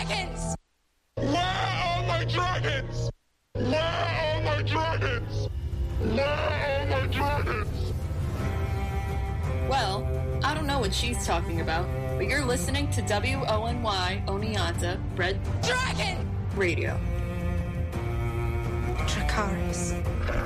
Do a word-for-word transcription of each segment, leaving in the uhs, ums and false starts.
dragons? Where are my dragons? Where are my dragons? Where are my dragons? Well, I don't know what she's talking about, but you're listening to W O N Y Oneonta Red Dragon Radio. Dracarys.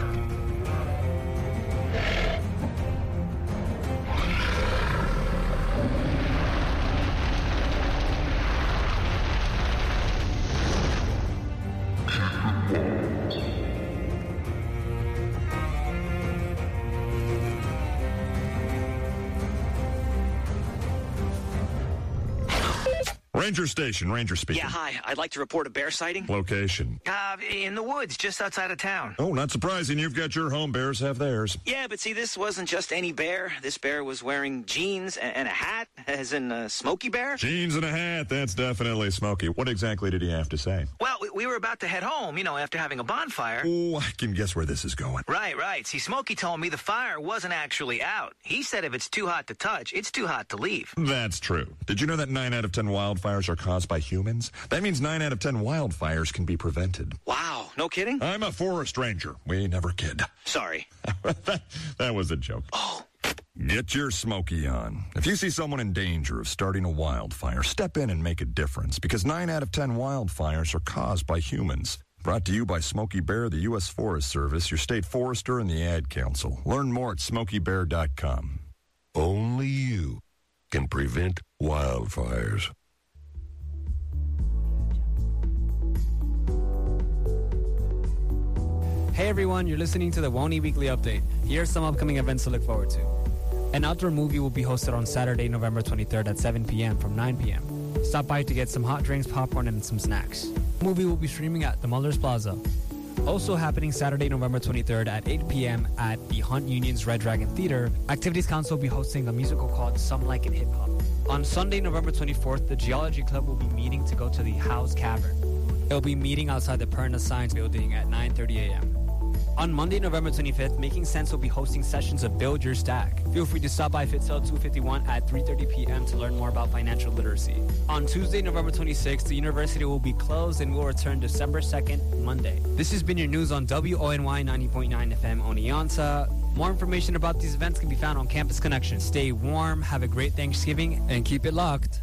Ranger Station, Ranger speaking. Yeah, hi. I'd like to report a bear sighting. Location. Uh, in the woods, just outside of town. Oh, not surprising. You've got your home. Bears have theirs. Yeah, but see, this wasn't just any bear. This bear was wearing jeans and, and a hat, as in a Smokey Bear. Jeans and a hat. That's definitely Smokey. What exactly did he have to say? Well, we, we were about to head home, you know, after having a bonfire. Oh, I can guess where this is going. Right, right. See, Smokey told me the fire wasn't actually out. He said if it's too hot to touch, it's too hot to leave. That's true. Did you know that nine out of ten wildfires are caused by humans? That means nine out of ten wildfires can be prevented. Wow, no kidding? I'm a forest ranger. We never kid. Sorry. that, that was a joke. Oh. Get your Smokey on. If you see someone in danger of starting a wildfire, step in and make a difference, because nine out of ten wildfires are caused by humans. Brought to you by Smokey Bear, the U S Forest Service, your state forester, and the Ad Council. Learn more at smokey bear dot com. Only you can prevent wildfires. Hey everyone, you're listening to the Woney Weekly Update. Here are some upcoming events to look forward to. An outdoor movie will be hosted on Saturday, November twenty-third at seven p.m. from nine p.m. Stop by to get some hot drinks, popcorn, and some snacks. The movie will be streaming at the Mullers Plaza. Also happening Saturday, November twenty-third at eight p.m. at the Hunt Union's Red Dragon Theater, Activities Council will be hosting a musical called Some Like It Hip Hop. On Sunday, November twenty-fourth, the Geology Club will be meeting to go to the House Cavern. They'll be meeting outside the Perna Science Building at nine thirty a.m. On Monday, November twenty-fifth, Making Sense will be hosting sessions of Build Your Stack. Feel free to stop by Fitzell two fifty-one at three thirty p.m. to learn more about financial literacy. On Tuesday, November twenty-sixth, the university will be closed and will return December second, Monday. This has been your news on W O N Y ninety point nine F M Oneonta. More information about these events can be found on Campus Connection. Stay warm, have a great Thanksgiving, and keep it locked.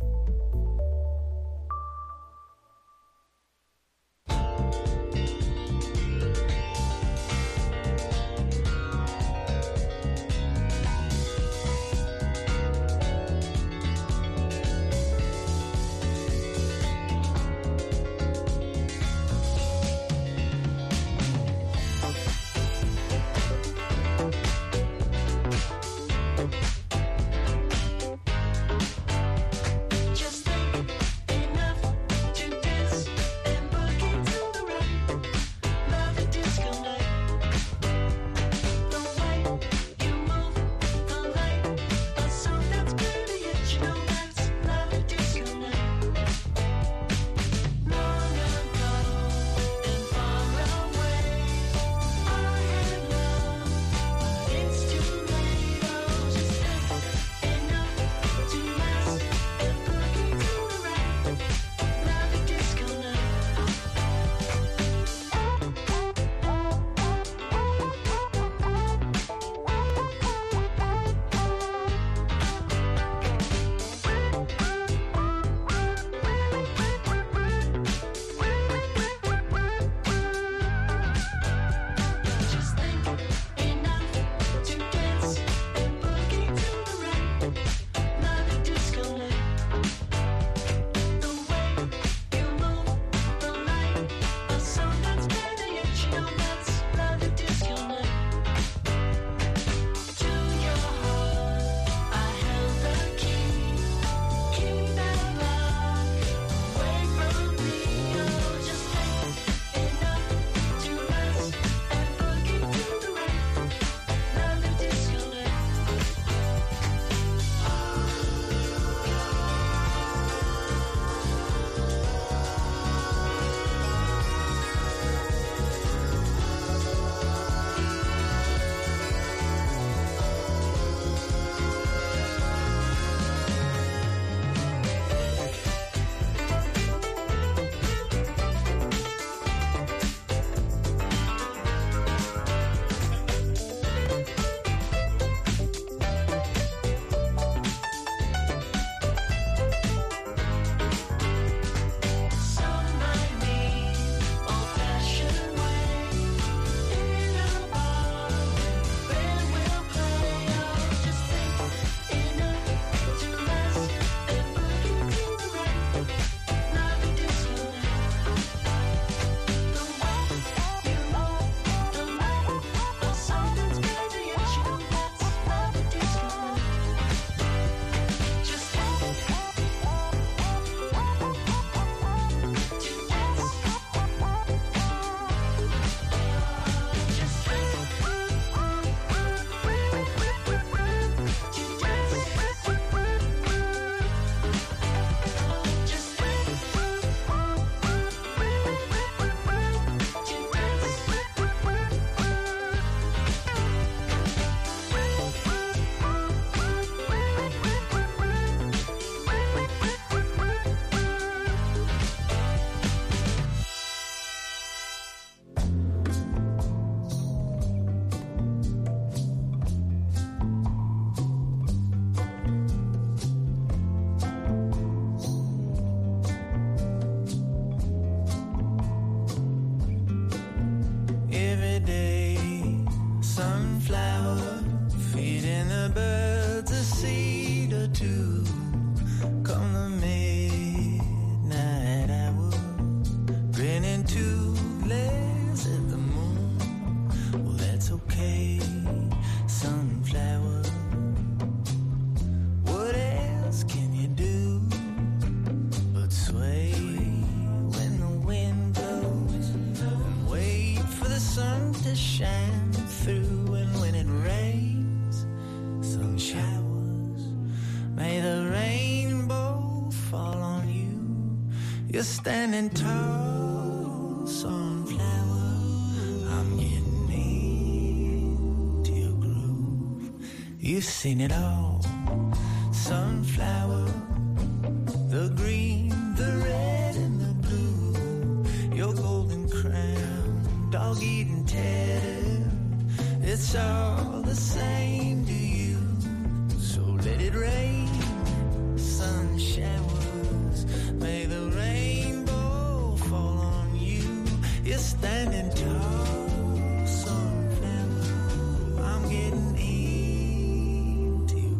standing tall, sunflower. I'm getting into your groove. You've seen it all, sunflower. The green, the red, and the blue. Your golden crown, dog-eating tattered. It's all the same to you. So let it rain, sun showers. May the rainbow fall on you. You're standing tall, sunflower. I'm getting into your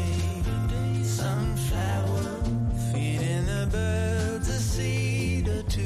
to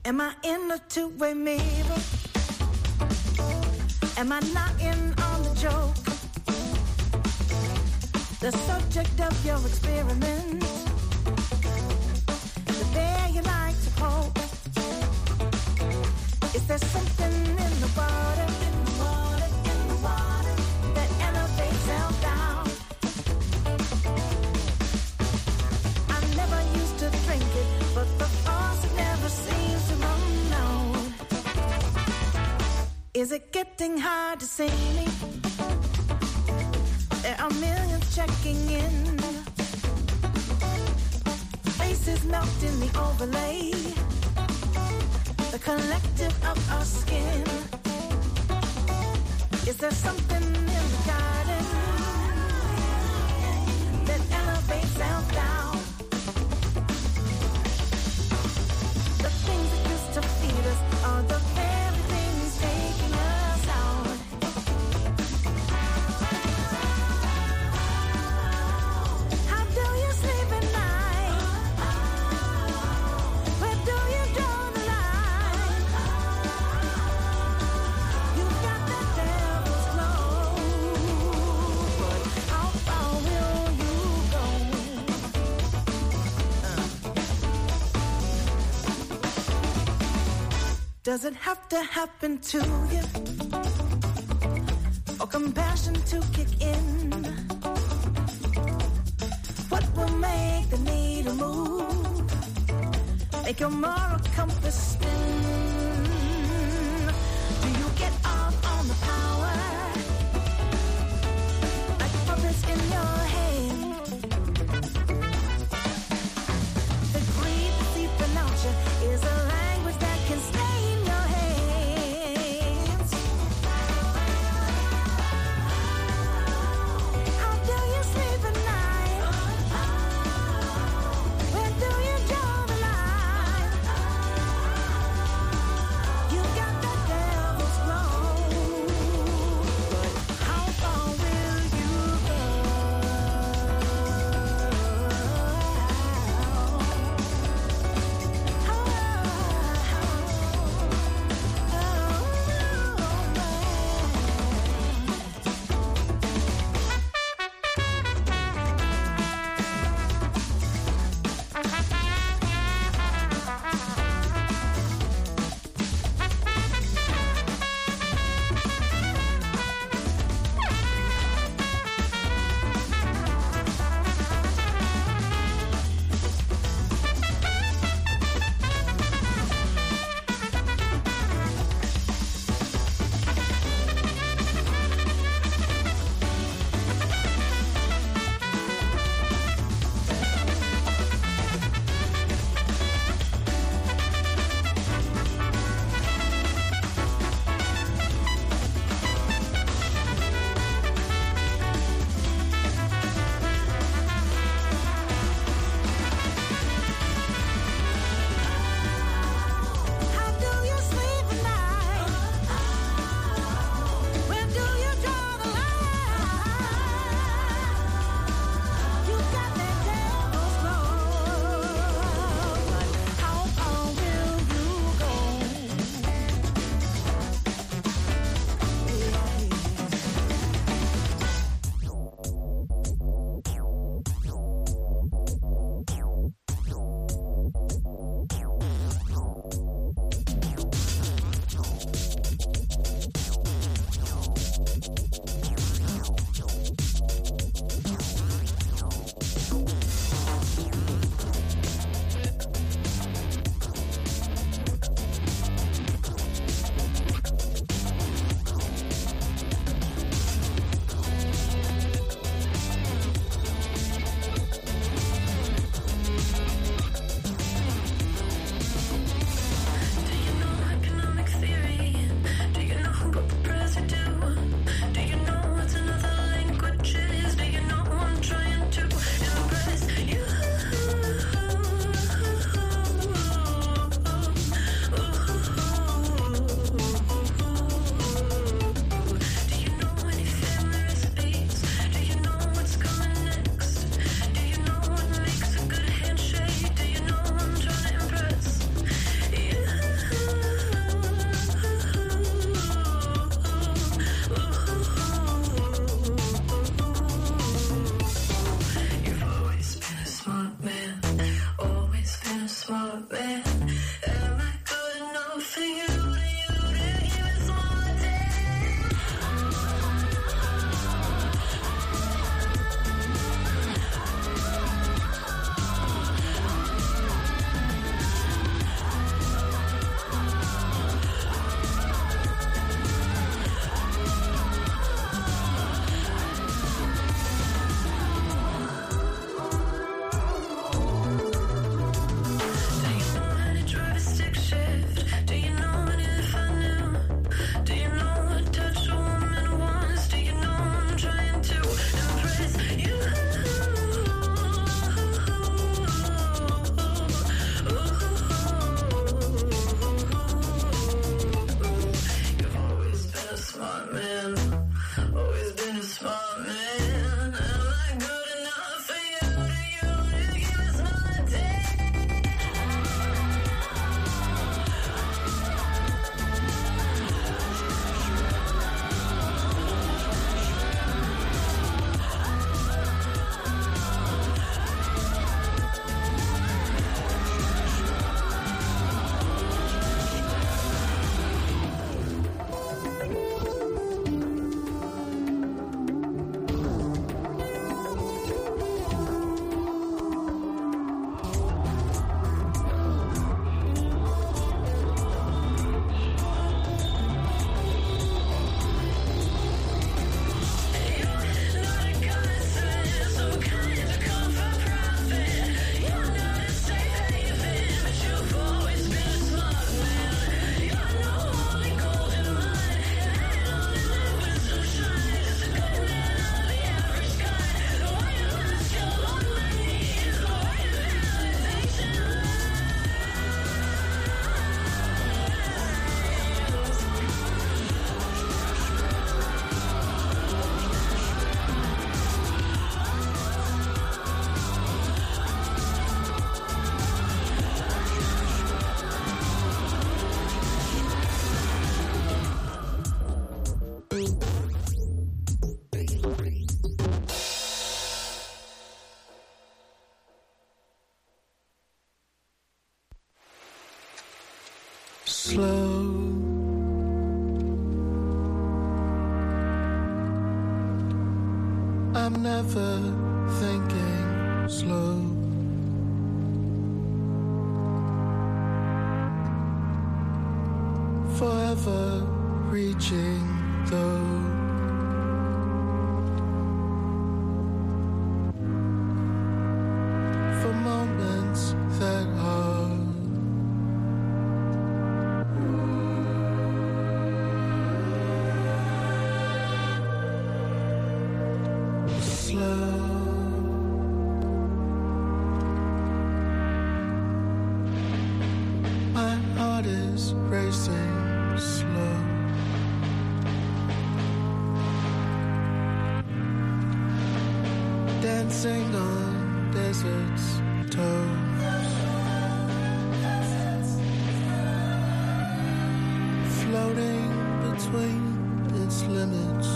Am I in a two-way mirror? Am I not in on the joke? The subject of your experiment, the bear you like to poke. Is there something in the water, in the water, in the water that elevates our down? I never used to drink it, but the faucet never seems to run out. Is it getting hard to see me? There are millions checking in. Faces melt in the overlay, the collective of our skin. Is there something in the garden that elevates our down? The things that used to feed us are the very things taking us out. How do you sleep at night? Where do you draw the line? You've got that devil's glow, but how far will you go? Does it have to happen to you for compassion to kick in? What will make the needle move? Make your moral compass spin? Do you get off on the power like puppets in your hand? The greed that seeps in nature is a language that can stain your hands. How do you sleep at night? Where do you draw the line? slow. I'm never thinking slow. Forever reaching though. For moments that are slow. My heart is racing slow. Dancing on desert's toes. Floating between its limits.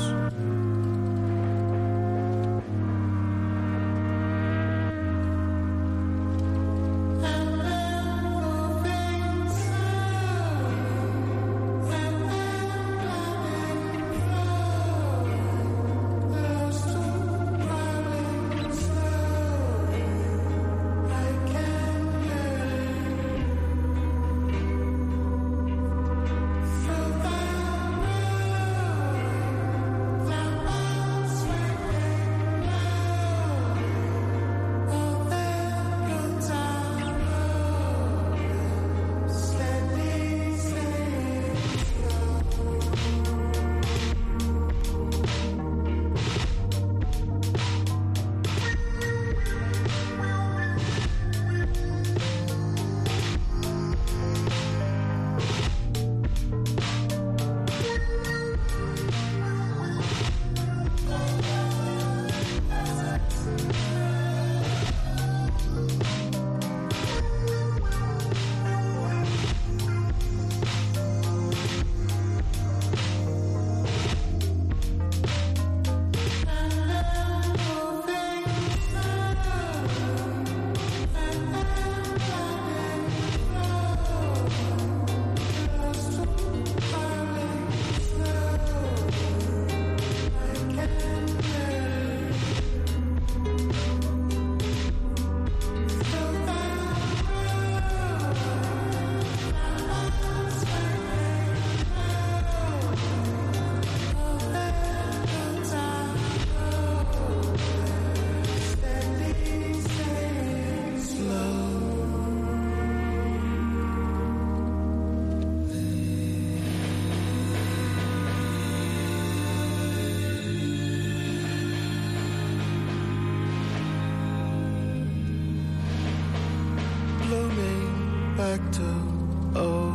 Back to oh.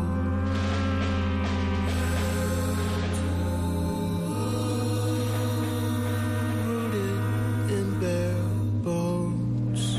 Rooted in bare bones.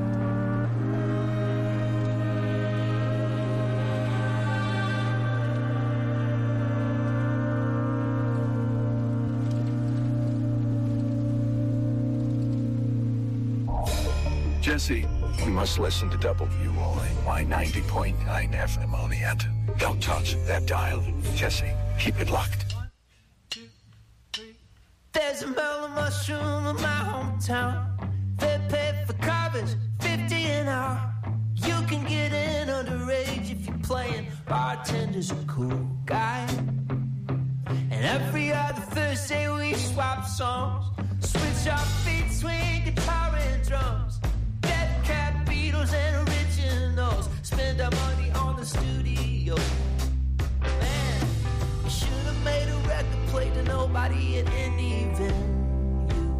Jesse, you must listen to W O N Y ninety point nine F M Oneonta. Don't touch that dial. Jesse, keep it locked. There's a mellow mushroom in my hometown. They pay for carvings, fifty an hour. You can get in underage if you're playing. Bartender's a cool guy. And every other Thursday we swap songs. Switch our feet, swing guitar and drums. Dead Cat, Beatles and originals. Spend our money on the studio. Man, you should have made a record play to nobody at any venue.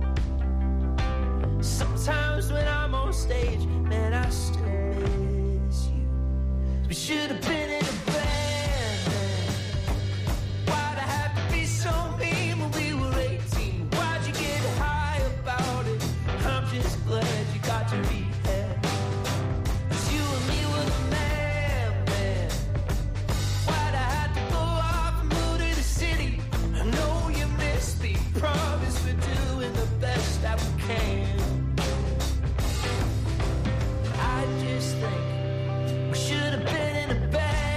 Sometimes when I'm on stage, man, I still miss you. We should have been in a band, man. Why'd I have to be so mean when we were eighteen? Why'd you get high about it? I'm just glad you got to rehab. 'Cause you and me were the man, man. Why'd I have to go off and move to the city? I know you miss me. Promise we're doing the best that we can. I just think we should have been in a band.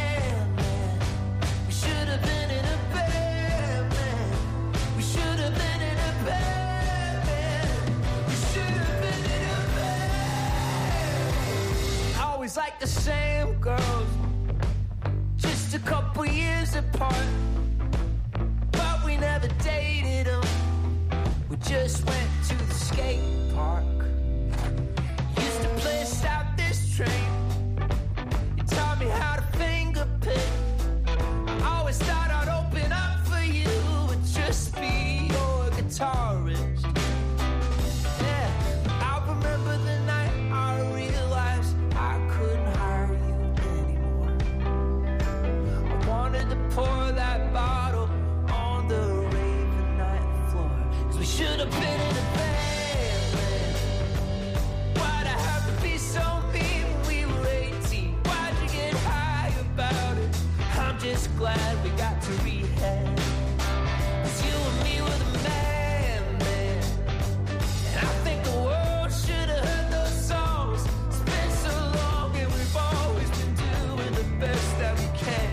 always like the same girls, just a couple years apart. But we never dated them, we just went to the skate park. Used to play South this train, you taught me how to finger pick. Always thought I'd open up for you, would just be your guitarist. Yeah, I remember the night I realized I couldn't hire you anymore. I wanted to pour that bottle on the Raven night floor, 'cause we should have been in a band, man. Why'd I have to be so mean when we were eighteen? Why'd you get high about it? I'm just glad we got to rehab, 'cause you and me were the man, man. And I think the world should have heard those songs. It's been so long and we've always been doing the best that we can.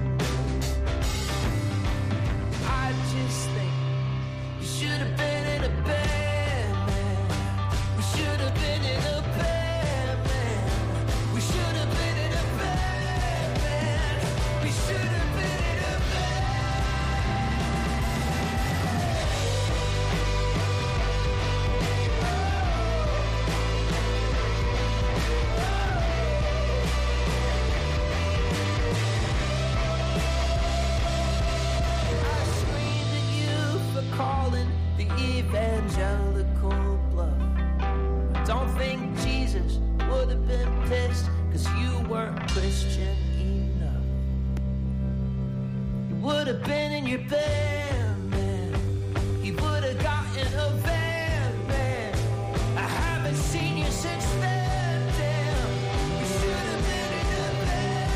I just think you should have been in a band, man. We should have been in a band, man. We should have been in a band, man. We should have been in a band. I screamed at you for calling the evangelical bluff. Don't think Jesus would have been pissed, 'cause you weren't Christian enough. You would have been in your band, man. He would have gotten a van, man. I haven't seen you since then, damn. You should have been in a band.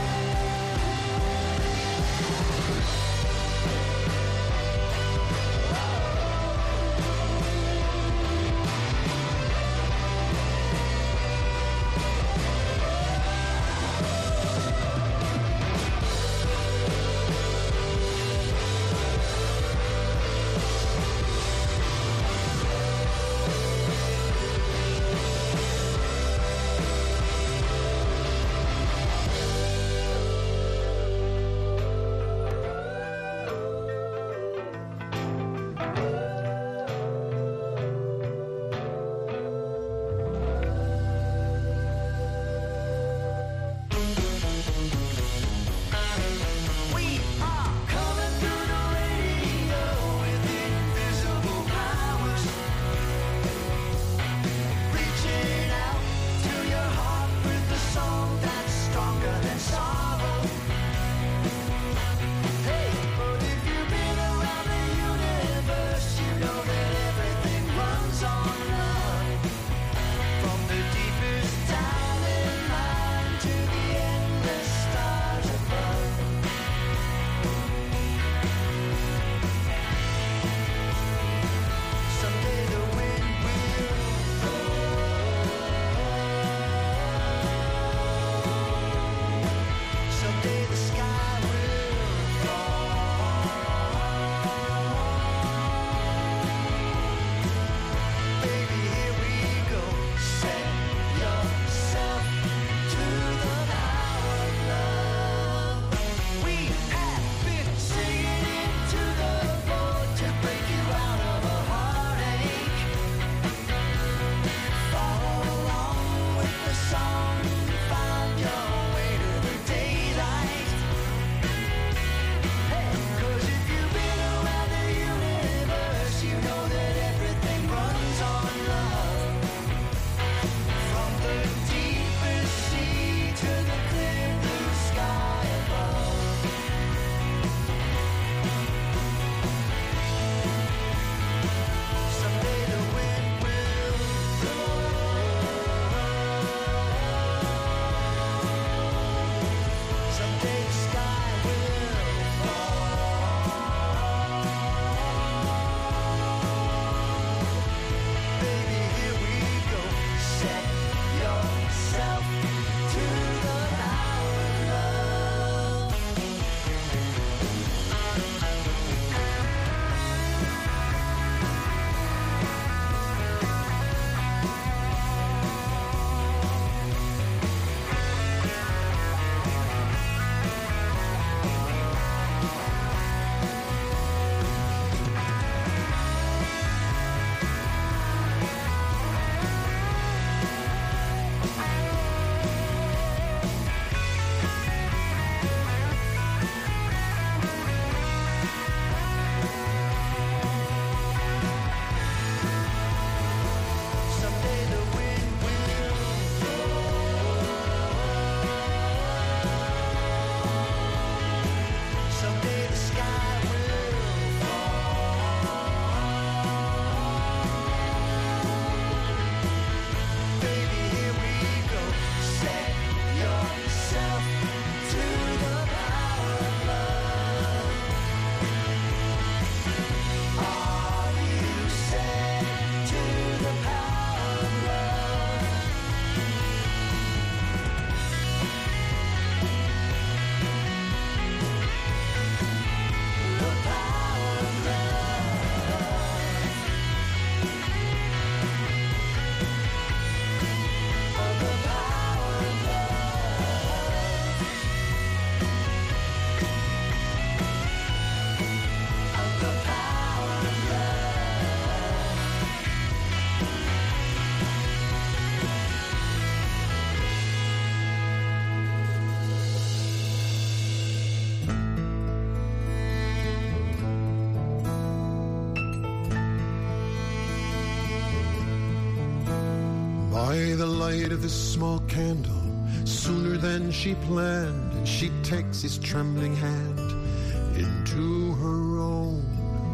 By the light of this small candle, sooner than she planned, she takes his trembling hand into her own.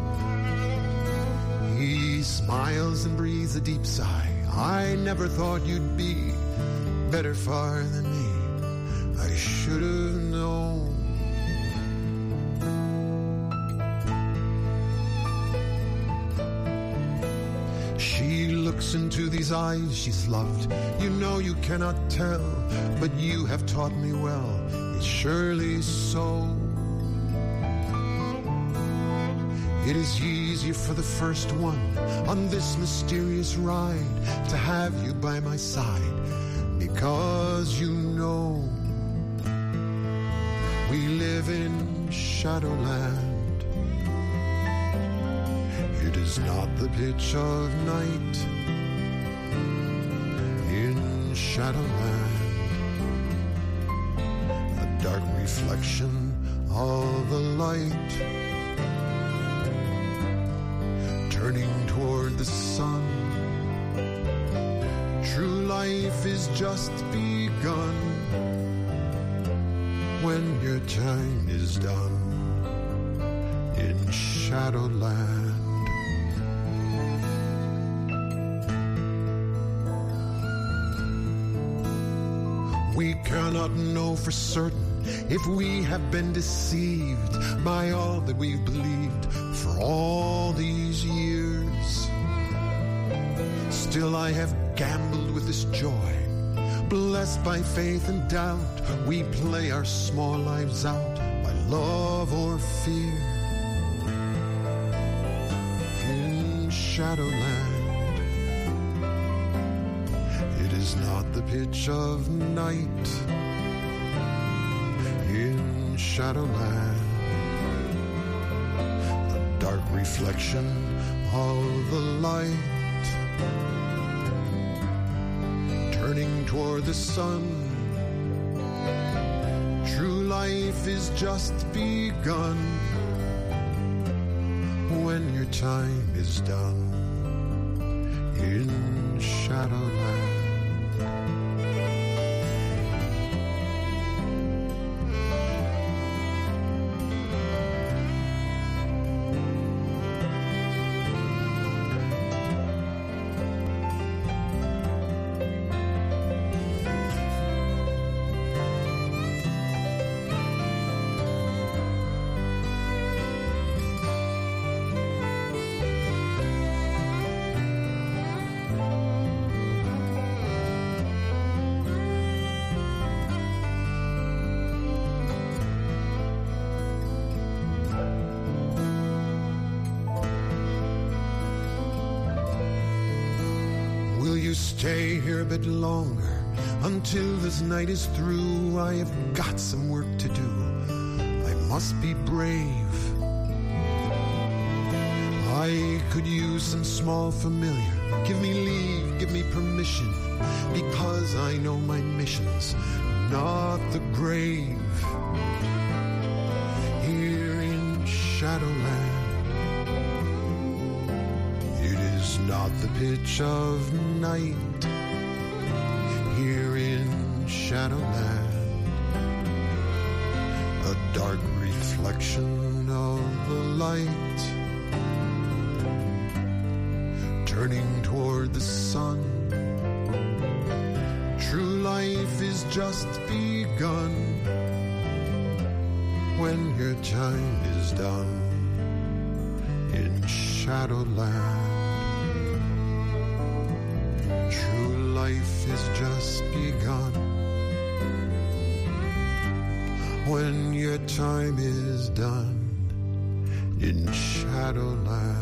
He smiles and breathes a deep sigh. I never thought you'd be better far than me. I should have known. She looks into these eyes she's loved. You know you cannot tell, but you have taught me well. It's surely so. It is easier for the first one on this mysterious ride to have you by my side, because you know we live in Shadowland. It is not the pitch of night in Shadowland, a dark reflection of the light turning toward the sun. True life is just begun when your time is done in Shadowland. We cannot know for certain if we have been deceived by all that we've believed for all these years. Still I have gambled with this joy, blessed by faith and doubt. We play our small lives out by love or fear in Shadowland. It is not the pitch of night in Shadowland, the dark reflection of the light turning toward the sun. True life is just begun when your time is done in Shadowland. Stay here a bit longer until this night is through. I have got some work to do. I must be brave. I could use some small familiar. Give me leave, give me permission, because I know my mission's not the grave. Here in Shadowland, not the pitch of night. Here in Shadowland, a dark reflection of the light turning toward the sun. True life is just begun when your time is done in Shadowland. True life is just begun when your time is done in Shadowland.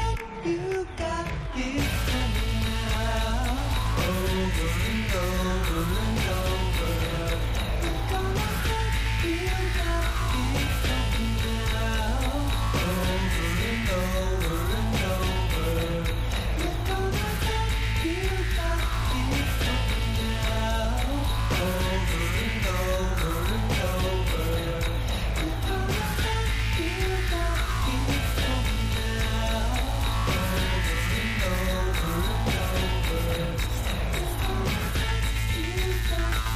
Over and over.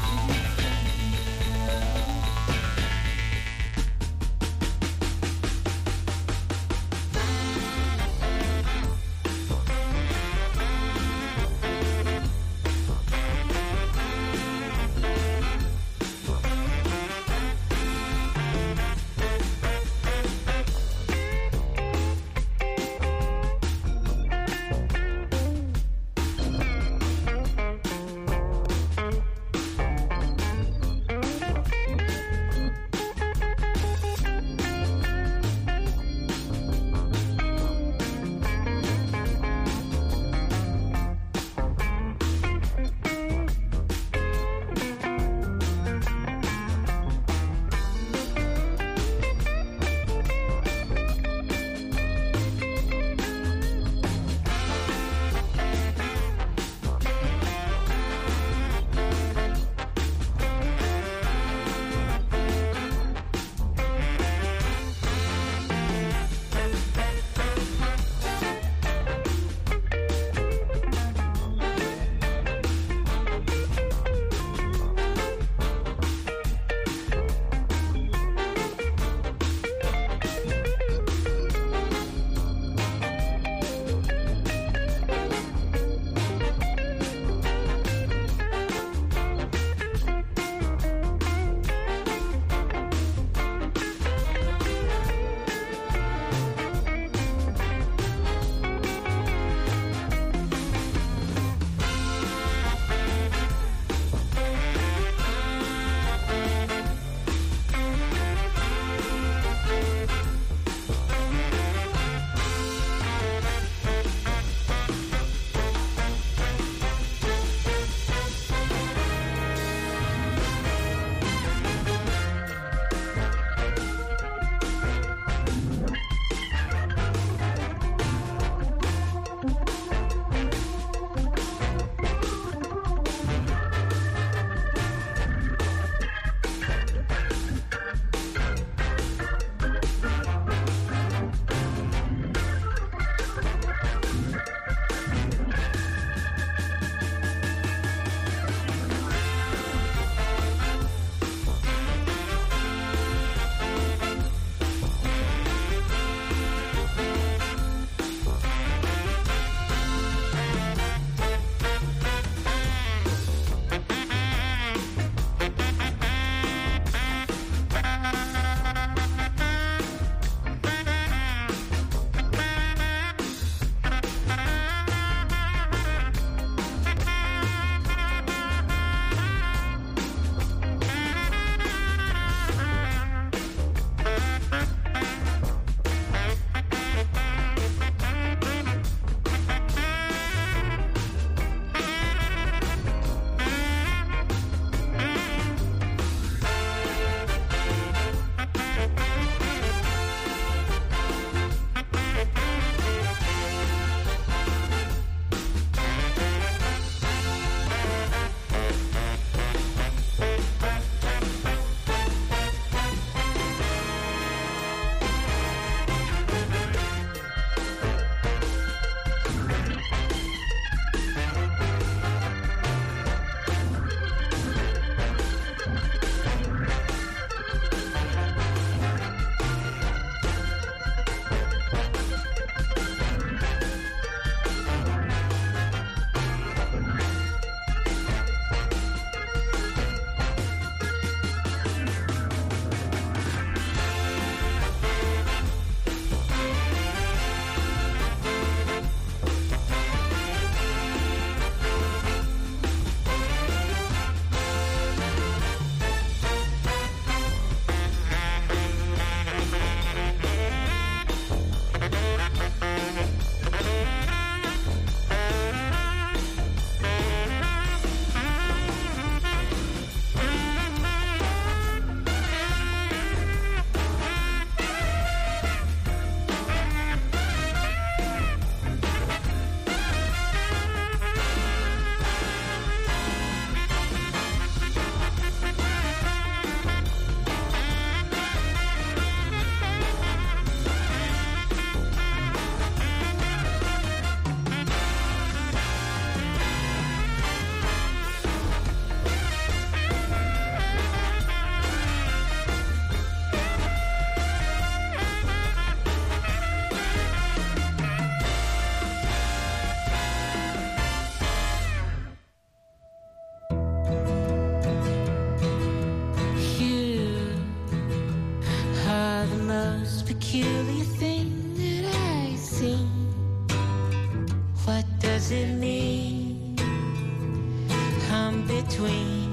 What does it mean? I'm between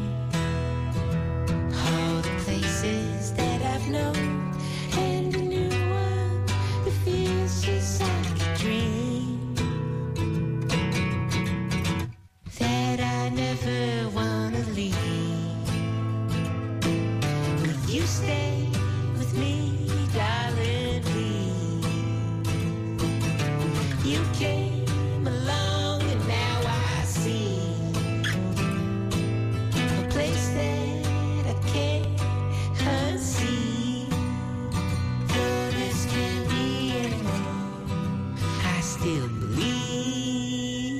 all the places that I've known and a new one that feels just like a dream that I never wanna leave. Will you stay with me, darling, please? You came along and now I see a place that I can't unsee. Though this can't be anymore, I still believe.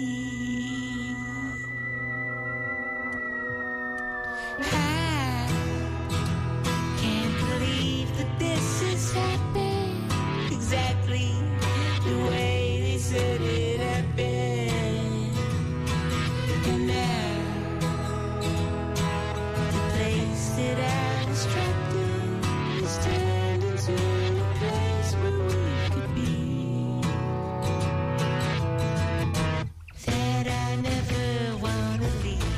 I can't believe that this is happening exactly the way they said it happened. And now the place that I was trapped in has turned into a place where we could be. That I never wanna leave.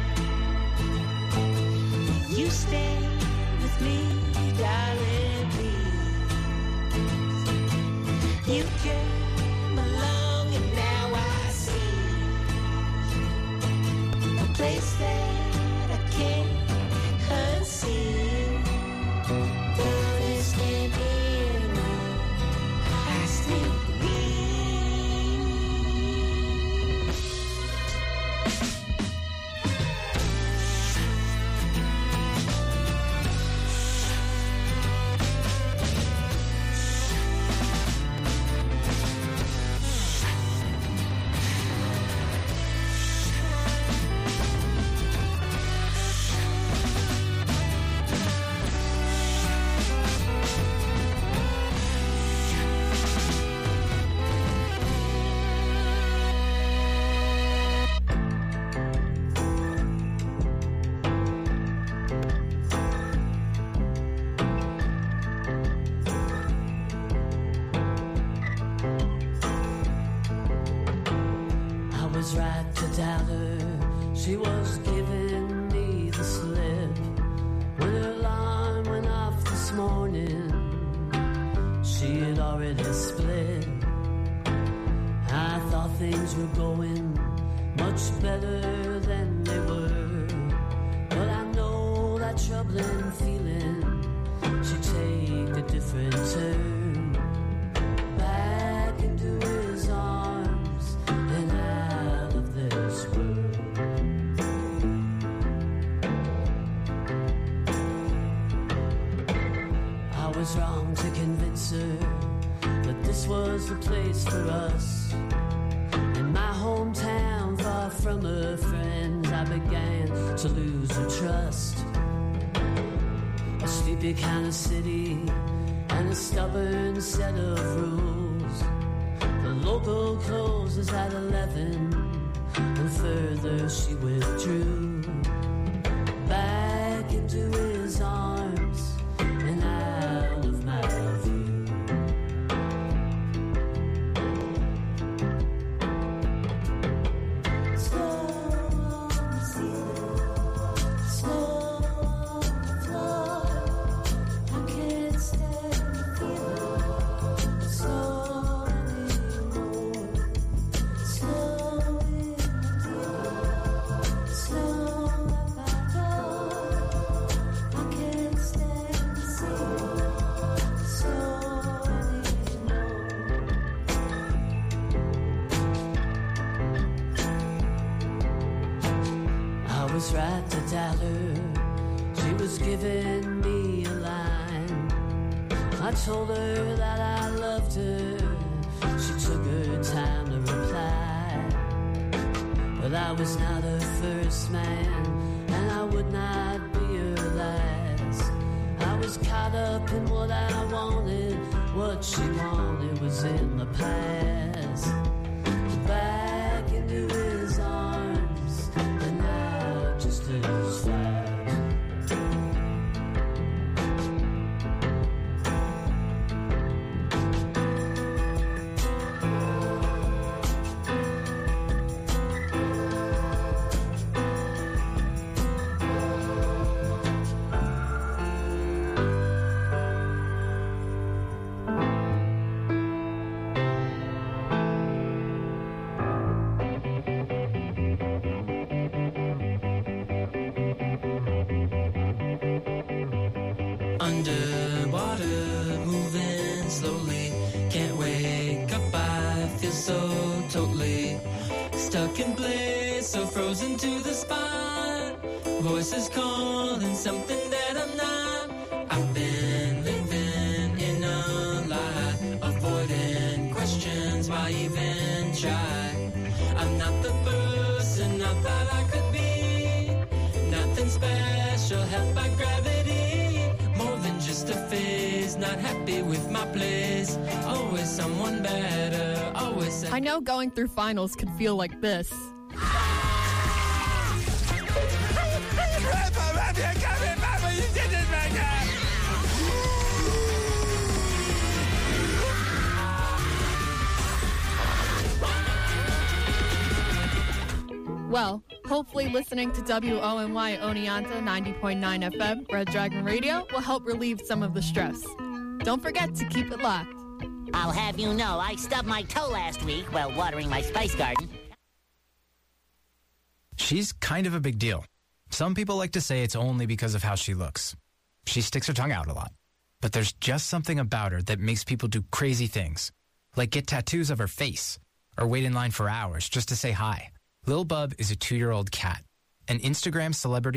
You stay with me, darling, please. You came along and now I see a place that I can't unsee. Though this can't be anymore, I still believe. I was right to doubt her. She was giving me the slip when her alarm went off this morning. She had already split. I thought things were going much better than they were, but I know that troubling feeling should take a different turn. Back into his arms and out of this world. I was wrong to convince her that this was the place for us. In my hometown, far from her friends, I began to lose her trust. A sleepy kind of city and a stubborn set of rules. The local closes at eleven, and further she withdrew. Back into his arms and out of my view. Was right to doubt her. She was giving me a line. I told her that I loved her. She took her time to reply. But I was not her first man, and I would not be her last. I was caught up in what I wanted. What she wanted was in the past. Back into his arms, and now just as fast. underwater, moving slowly. Can't wake up, I feel so totally stuck in place, so frozen to the spot. Voices calling something that I'm not. I've been living in a lie, avoiding questions, why even try? I'm not the person I thought I could be. Nothing special, held by gravity. More than just a phase, not happy with my place. Always someone better, always. I know going through finals could feel like this. Well, hopefully listening to W O N Y Oneonta ninety point nine F M, Red Dragon Radio, will help relieve some of the stress. Don't forget to keep it locked. I'll have you know, I stubbed my toe last week while watering my spice garden. She's kind of a big deal. Some people like to say it's only because of how she looks. She sticks her tongue out a lot. But there's just something about her that makes people do crazy things, like get tattoos of her face, or wait in line for hours just to say hi. Lil Bub is a two-year-old cat, an Instagram celebrity